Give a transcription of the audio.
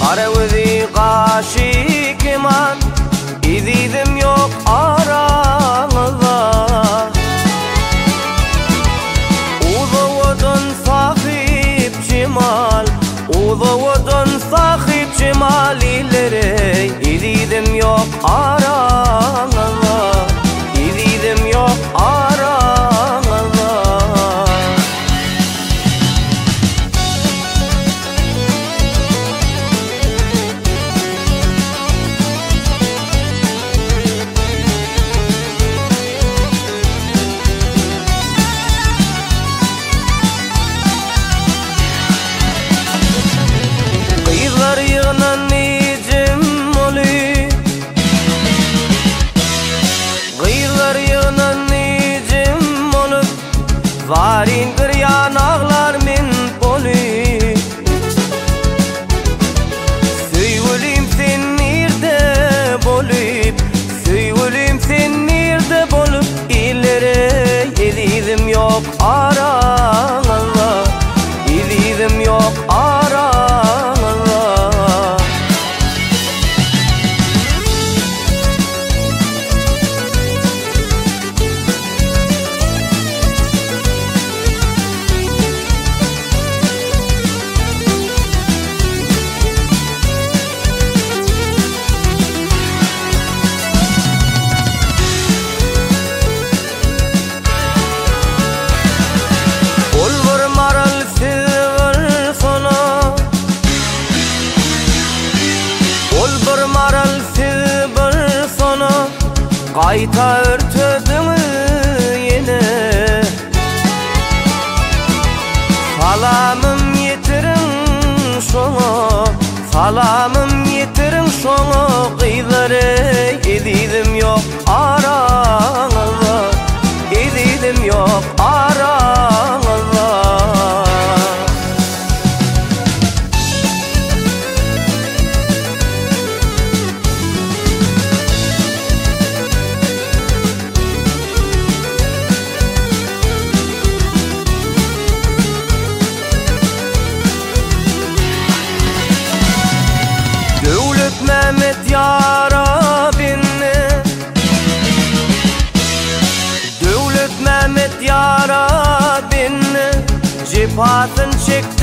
Aravudi kaşı keman, izidim yok aranızda. Uzavudun sahip cemal, uzavudun sahip cemal ileri, izidim yok aranızda, izidim yok aranızda. Kıyılar yığınan nicim olup, kıyılar yığınan nicim olup, varin kıryan ağlar min olup. Söylelim sen nerede bolup, söylelim sen nerede bolup, ileri izidim yok aranızda, izidim yok aranızda. Qayta örtüdümü yine, salamım yetirin şoňa, salamım yetirin şoňa. Kıyıları izidim yok aranızda, izidim yok aranızda. Mehmet yara binni, Devlet Mehmet yara binni, cefasın çekti